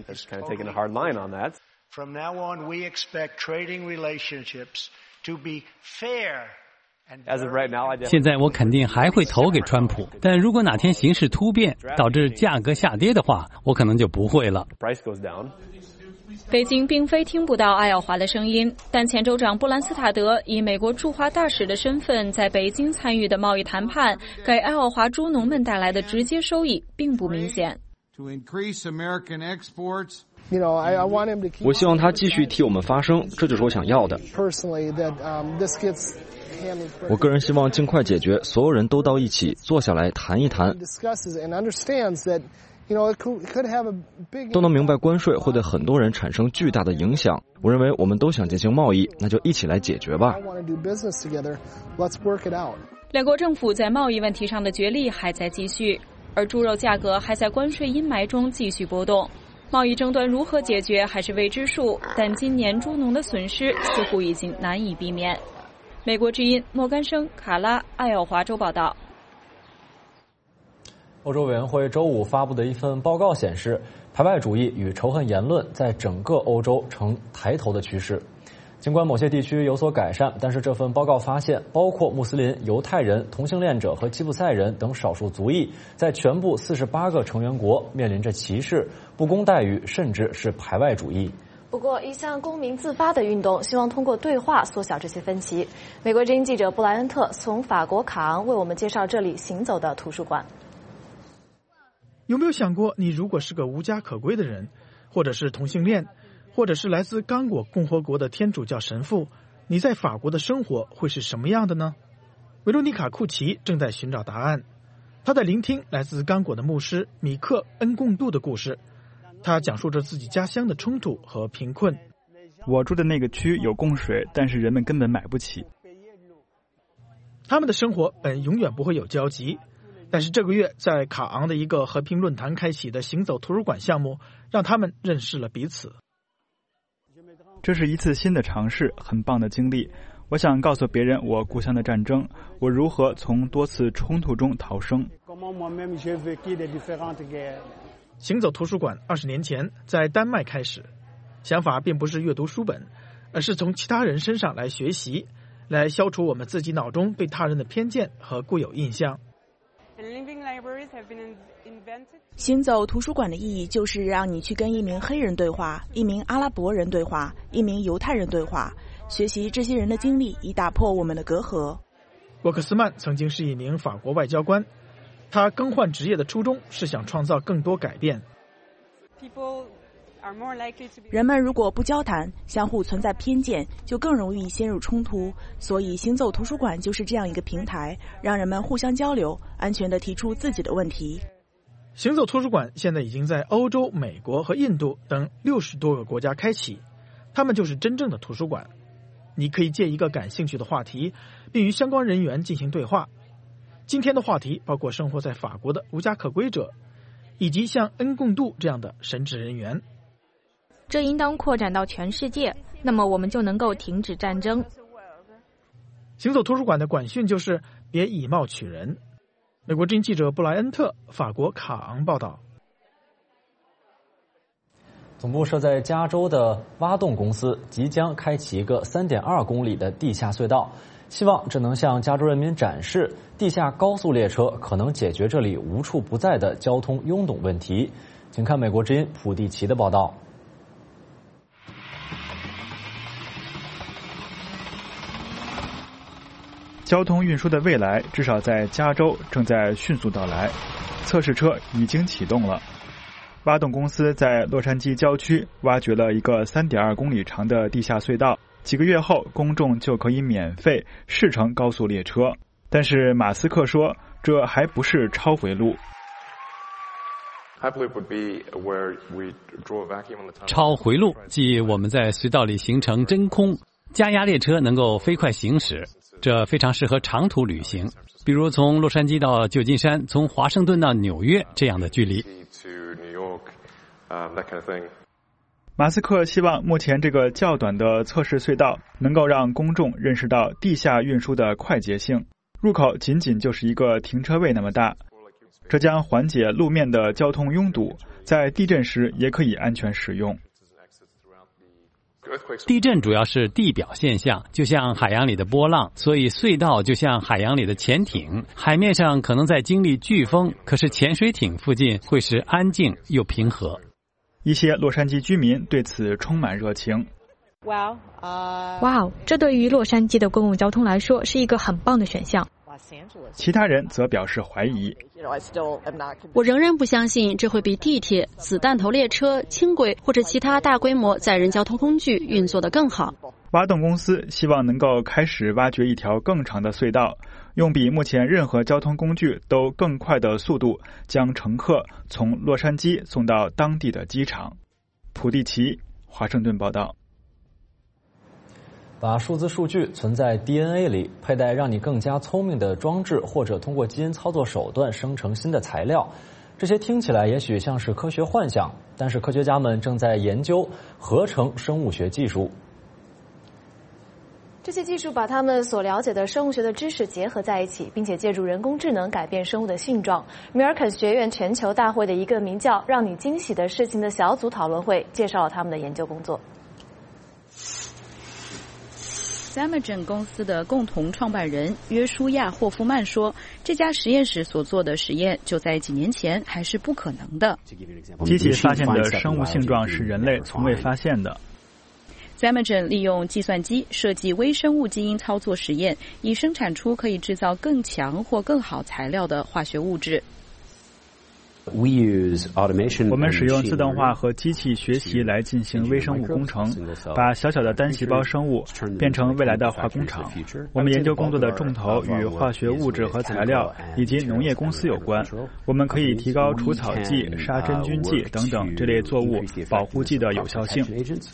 现在我肯定还会投给川普，但如果哪天形势突变，导致价格下跌的话，我可能就不会了。 北京并非听不到爱奥华的声音，但前州长布兰斯塔德以美国驻华大使的身份在北京参与的贸易谈判，给爱奥华猪农们带来的直接收益并不明显。 我希望他继续替我们发声，这就是我想要的。我个人希望尽快解决，所有人都到一起坐下来谈一谈，都能明白关税会对很多人产生巨大的影响。我认为我们都想进行贸易，那就一起来解决吧。 两国政府在贸易问题上的角力还在继续，而猪肉价格还在关税阴霾中继续波动。贸易争端如何解决还是未知数，但今年猪农的损失似乎已经难以避免。美国之音莫干生、卡拉、爱奥华州报道。 欧洲委员会周五发布的一份报告显示，排外主义与仇恨言论在整个欧洲呈抬头的趋势。尽管某些地区有所改善，但是这份报告发现，包括穆斯林、犹太人、同性恋者和吉普赛人等少数族裔，在全部48个成员国面临着歧视、不公待遇，甚至是排外主义。 不过，一项公民自发的运动希望通过对话缩小这些分歧。美国之音记者布莱恩特从法国卡昂为我们介绍这里行走的图书馆。 有没有想过，你如果是个无家可归的人，或者是同性恋，或者是来自刚果共和国的天主教神父，你在法国的生活会是什么样的呢？维罗妮卡·库奇正在寻找答案。他在聆听来自刚果的牧师米克·恩贡杜的故事。他讲述着自己家乡的冲突和贫困。 我住的那个区有供水，但是人们根本买不起。 他们的生活本永远不会有交集，但是这个月在卡昂的一个和平论坛开启的行走图书馆项目，让他们认识了彼此。 这是一次新的尝试，很棒的经历。 我想告诉别人我故乡的战争，我如何从多次冲突中逃生。 行走图书馆20年前在丹麦开始，想法并不是阅读书本，而是从其他人身上来学习，来消除我们自己脑中对他人的偏见和固有印象。 行走图书馆的意义就是让你去跟一名黑人对话，一名阿拉伯人对话，一名犹太人对话，学习这些人的经历，以打破我们的隔阂。 沃克斯曼曾经是一名法国外交官，他更换职业的初衷是想创造更多改变。 人们如果不交谈，相互存在偏见，就更容易陷入冲突。所以行走图书馆就是这样一个平台，让人们互相交流，安全地提出自己的问题。 行走图书馆现在已经在欧洲、美国和印度等60多个国家开启，他们就是真正的图书馆。你可以借一个感兴趣的话题，并与相关人员进行对话。今天的话题包括生活在法国的无家可归者，以及像恩贡杜这样的神职人员。 这应当扩展到全世界，那么我们就能够停止战争。 行走图书馆的管训就是别以貌取人。美国之音记者布莱恩特，法国卡昂报道。 总部设在加州的挖洞公司即将开启一个3.2公里的地下隧道，希望这能向加州人民展示地下高速列车可能解决这里无处不在的交通拥堵问题。请看美国之音普蒂奇的报道。 交通运输的未来至少在加州正在迅速到来，测试车已经启动了。挖洞公司在洛杉矶郊区挖掘了一个3.2公里长的地下隧道，几个月后公众就可以免费试乘高速列车。但是马斯克说，这还不是超回路。 超回路即我们在隧道里形成真空，加压列车能够飞快行驶，这非常适合长途旅行，比如从洛杉矶到旧金山，从华盛顿到纽约这样的距离。 马斯克希望目前这个较短的测试隧道能够让公众认识到地下运输的快捷性。入口仅仅就是一个停车位那么大，这将缓解路面的交通拥堵，在地震时也可以安全使用。 地震主要是地表现象，就像海洋里的波浪，所以隧道就像海洋里的潜艇，海面上可能在经历飓风，可是潜水艇附近会是安静又平和。 一些洛杉矶居民对此充满热情。 哇哦，这对于洛杉矶的公共交通来说是一个很棒的选项。 其他人则表示怀疑。 我仍然不相信这会比地铁、子弹头列车、轻轨或者其他大规模载人交通工具运作得更好。 挖洞公司希望能够开始挖掘一条更长的隧道，用比目前任何交通工具都更快的速度将乘客从洛杉矶送到当地的机场。普蒂奇，华盛顿报道。 把数字数据存在 DNA 里，佩戴让你更加聪明的装置，或者通过基因操作手段生成新的材料，这些听起来也许像是科学幻想，但是科学家们正在研究合成生物学技术。 这些技术把他们所了解的生物学的知识结合在一起，并且借助人工智能改变生物的性状。米尔肯学院全球大会的一个名叫“让你惊喜的事情”的小组讨论会介绍了他们的研究工作。 Zymergen 公司的共同创办人约书亚·霍夫曼说，这家实验室所做的实验就在几年前还是不可能的。 机器发现的生物性状是人类从未发现的。 Zymergen 利用计算机设计微生物基因操作实验，以生产出可以制造更强或更好材料的化学物质。 我们使用自动化和机器学习来进行微生物工程，把小小的单细胞生物变成未来的化工厂。我们研究工作的重头与化学物质和材料以及农业公司有关。我们可以提高除草剂、杀真菌剂等等这类作物保护剂的有效性。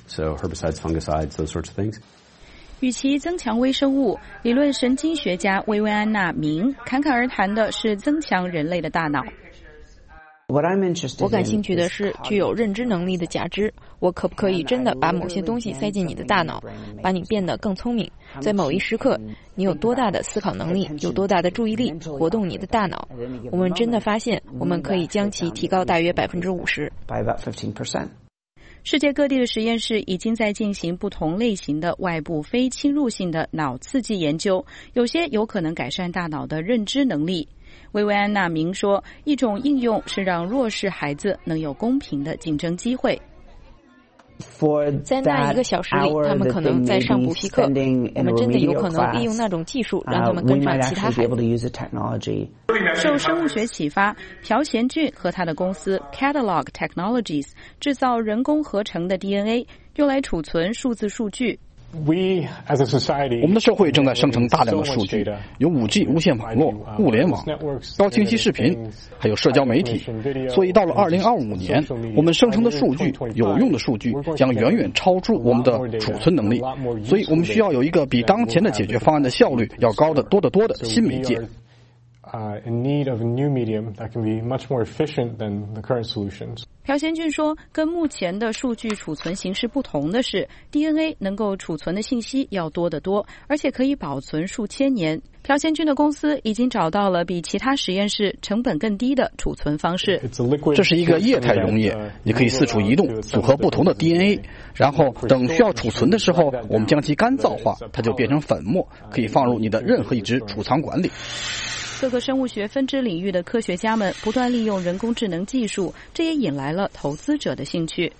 与其增强微生物，理论神经学家薇薇安娜·明侃侃而谈的是增强人类的大脑。 我感兴趣的是具有认知能力的假肢，我可不可以真的把某些东西塞进你的大脑，把你变得更聪明？在某一时刻，你有多大的思考能力，有多大的注意力，活动你的大脑？我们真的发现，我们可以将其提高大约50%。 世界各地的实验室已经在进行不同类型的外部非侵入性的脑刺激研究，有些有可能改善大脑的认知能力。薇薇安娜明说，一种应用是让弱势孩子能有公平的竞争机会。 在那1个小时里，他们可能在上补习课，我们真的有可能利用那种技术，让他们跟上其他孩子。 受生物学启发，朴贤俊和他的公司 Catalog Technologies 制造人工合成的 DNA， 用来储存数字数据。 我们的社会正在生成大量的数据，有 5G 无线网络、物联网、高清晰视频，还有社交媒体。所以到了2025年，我们生成的数据、有用的数据将远远超出我们的储存能力。所以我们需要有一个比当前的解决方案的效率要高得多得多的新媒介。 in need of a new medium that can be much more efficient than the current solutions. 朴贤俊说，跟目前的数据储存形式不同的是 DNA 能够储存的信息要多得多，而且可以保存数千年。朴贤俊的公司已经找到了比其他实验室成本更低的储存方式。 这是一个液态溶液，你可以四处移动，组合不同的 DNA， 然后等需要储存的时候，我们将其干燥化，它就变成粉末，可以放入你的任何一只储藏管里。 各个生物学分支领域的科学家们不断利用人工智能技术，这也引来了投资者的兴趣。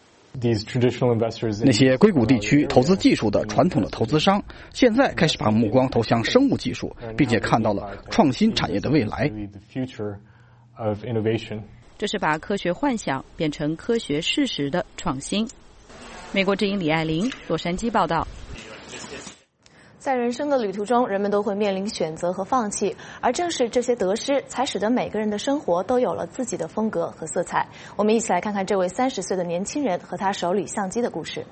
那些硅谷地区投资技术的传统的投资商，现在开始把目光投向生物技术，并且看到了创新产业的未来。 这是把科学幻想变成科学事实的创新。美国之音李爱玲，洛杉矶报道。 在人生的旅途中，人们都会面临选择和放弃，而正是这些得失，才使得每个人的生活都有了自己的风格和色彩。我们一起来看看这位30岁的年轻人和他手里相机的故事。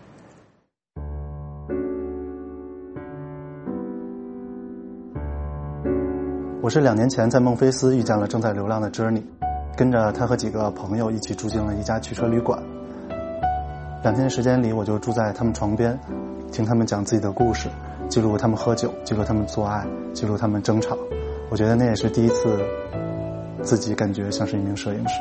我是2年前在孟菲斯遇见了正在流浪的 Journey， 跟着他和几个朋友一起住进了一家汽车旅馆。2天的时间里，我就住在他们床边，听他们讲自己的故事，记录他们喝酒，记录他们做爱，记录他们争吵。我觉得那也是第一次自己感觉像是一名摄影师。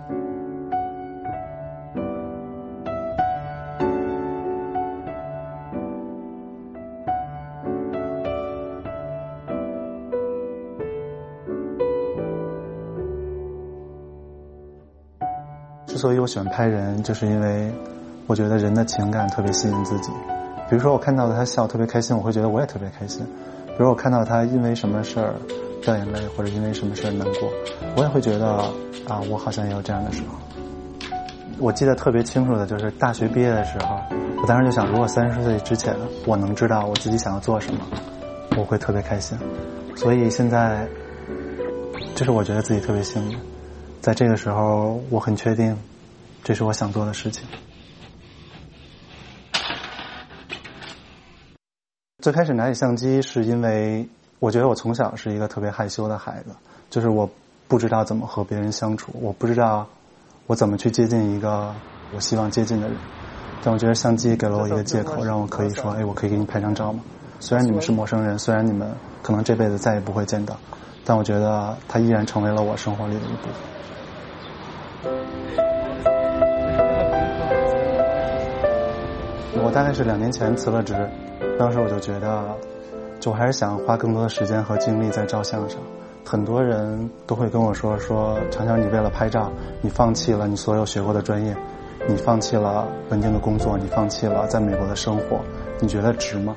之所以我喜欢拍人，就是因为我觉得人的情感特别吸引自己。比如说我看到他笑特别开心，我会觉得我也特别开心。比如我看到他因为什么事儿掉眼泪，或者因为什么事儿难过，我也会觉得啊，我好像也有这样的时候。我记得特别清楚的就是大学毕业的时候，我当时就想，如果30岁之前我能知道我自己想要做什么，我会特别开心。所以现在这是我觉得自己特别幸运，在这个时候我很确定这是我想做的事情。最开始拿起相机是因为我觉得我从小是一个特别害羞的孩子，就是我不知道怎么和别人相处，我不知道我怎么去接近一个我希望接近的人。但我觉得相机给了我一个借口，让我可以说，哎，我可以给你拍张照吗？虽然你们是陌生人，虽然你们可能这辈子再也不会见到，但我觉得它依然成为了我生活里的一部分。我大概是2年前辞了职，当时我就觉得，我还是想花更多的时间和精力在照相上。很多人都会跟我说，常常你为了拍照，你放弃了你所有学过的专业，你放弃了稳定的工作，你放弃了在美国的生活，你觉得值吗？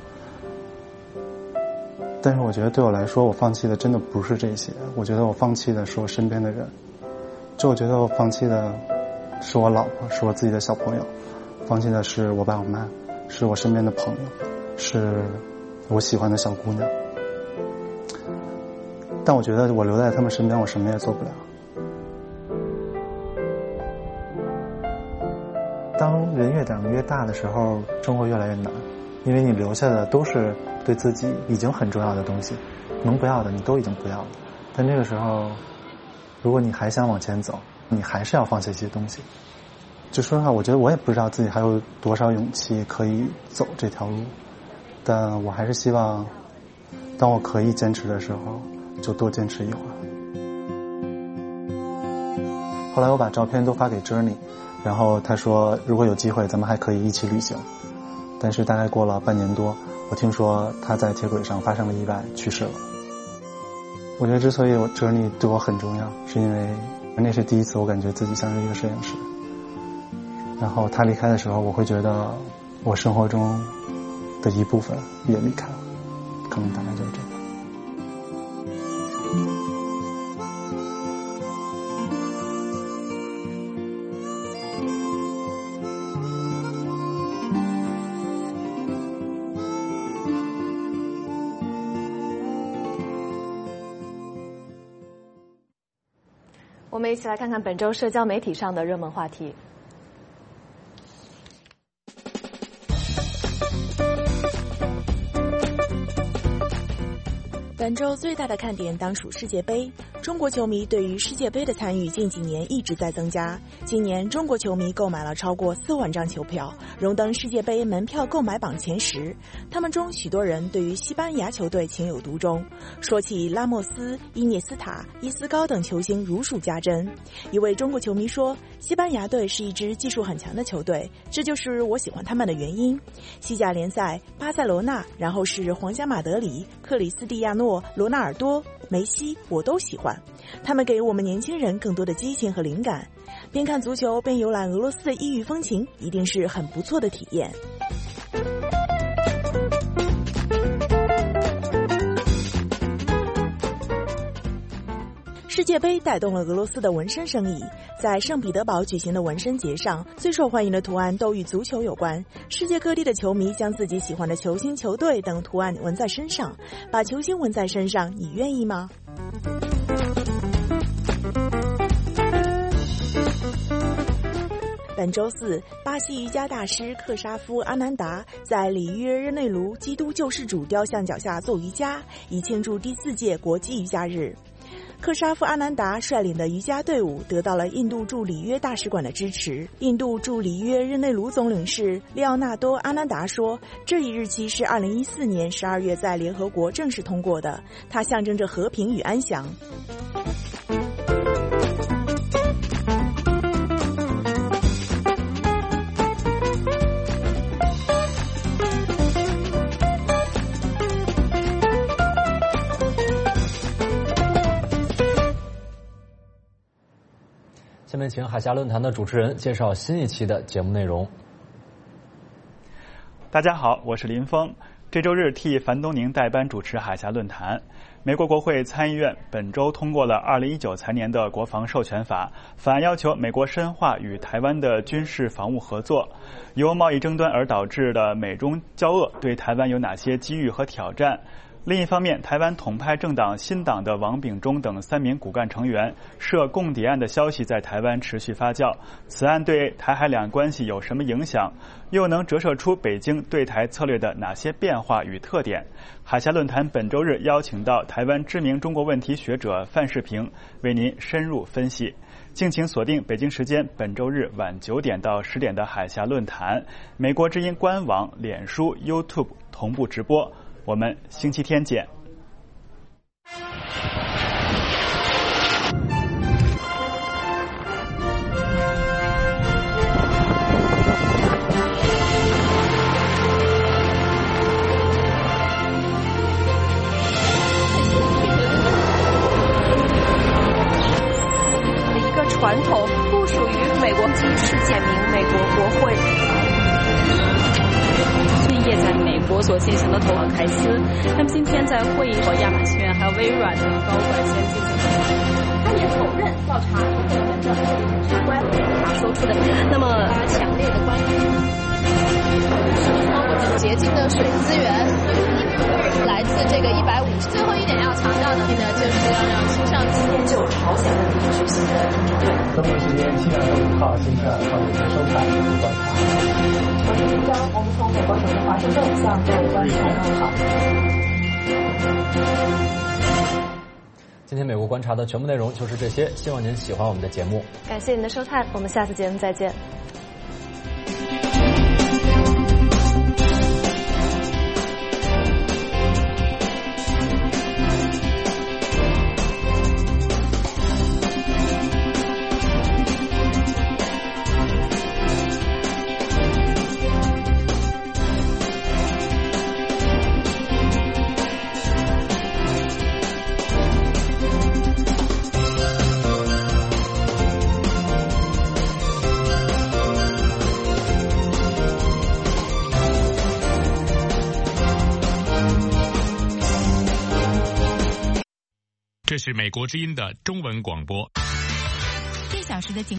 但是我觉得对我来说，我放弃的真的不是这些，我觉得我放弃的是我身边的人。我觉得我放弃的是我老婆，是我自己的小朋友，放弃的是我爸我妈，是我身边的朋友，是我喜欢的小姑娘。但我觉得我留在他们身边，我什么也做不了。当人越长越大的时候，生活越来越难，因为你留下的都是对自己已经很重要的东西，能不要的你都已经不要了。但这个时候，如果你还想往前走， 你还是要放下一些东西。就说实话，我觉得我也不知道自己还有多少勇气可以走这条路，但我还是希望当我可以坚持的时候就多坚持一会儿。后来我把照片都发给 Journey， 然后他说如果有机会咱们还可以一起旅行。但是大概过了半年多，我听说他在铁轨上发生了意外去世了。我觉得之所以Journey对我很重要，是因为那是第一次我感觉自己像是一个摄影师。然后他离开的时候，我会觉得我生活中的一部分也离开了，可能大概就是这样。 我们一起来看看本周社交媒体上的热门话题。 本周最大的看点当属世界杯。中国球迷对于世界杯的参与近几年一直在增加。今年中国球迷购买了超过4万张球票，荣登世界杯门票购买榜前10。他们中许多人对于西班牙球队情有独钟，说起拉莫斯、伊涅斯塔、伊斯高等球星如数家珍。一位中国球迷说，西班牙队是一支技术很强的球队，这就是我喜欢他们的原因。西甲联赛，巴塞罗那，然后是皇家马德里、克里斯蒂亚诺、罗纳尔多、梅西，我都喜欢。他们给我们年轻人更多的激情和灵感。边看足球边游览俄罗斯的异域风情，一定是很不错的体验。世界杯带动了俄罗斯的纹身生意，在圣彼得堡举行的纹身节上，最受欢迎的图案都与足球有关。世界各地的球迷将自己喜欢的球星、球队等图案纹在身上，把球星纹在身上，你愿意吗？本周四，巴西瑜伽大师克沙夫·阿南达在里约热内卢基督救世主雕像脚下做瑜伽，以庆祝第4届国际瑜伽日。克沙夫·阿南达率领的瑜伽队伍得到了印度驻里约大使馆的支持。印度驻里约热内卢总领事利奥纳多·阿南达说，这一日期是2014年12月在联合国正式通过的，它象征着和平与安详。 下面请海峡论坛的主持人介绍新一期的节目内容。 大家好，我是林峰，这周日替樊东宁代班主持海峡论坛。美国国会参议院本周通过了2019财年的国防授权法，法案要求美国深化与台湾的军事防务合作。由贸易争端而导致的美中交恶对台湾有哪些机遇和挑战？另一方面，台湾统派政党新党的王炳忠等3名骨干成员涉共谍案的消息在台湾持续发酵，此案对台海两岸关系有什么影响？又能折射出北京对台策略的哪些变化与特点？海峡论坛本周日邀请到台湾知名中国问题学者范世平为您深入分析。敬请锁定北京时间本周日晚9点到10点的海峡论坛，美国之音官网、脸书、YouTube 同步直播。我们星期天见。 一个传统不属于美国及世界名美国国会。 业在美国所进行的投行凯斯，那么今天在会议和亚马逊还有微软的高管先进行他也否认调查部门的相关他说出的那么强烈的观点。 我洁净的水资源来自这个150。最后一点要强调的呢，就是要让新上今天就朝鲜问题举行的中国队。 中国时间7月5号星期二上午收看观察。我们从美国首都华盛顿向各位观众问好。 今天美国观察的全部内容就是这些，希望您喜欢我们的节目。 感谢您的收看，我们下次节目再见。 这是美国之音的中文广播。 1小时的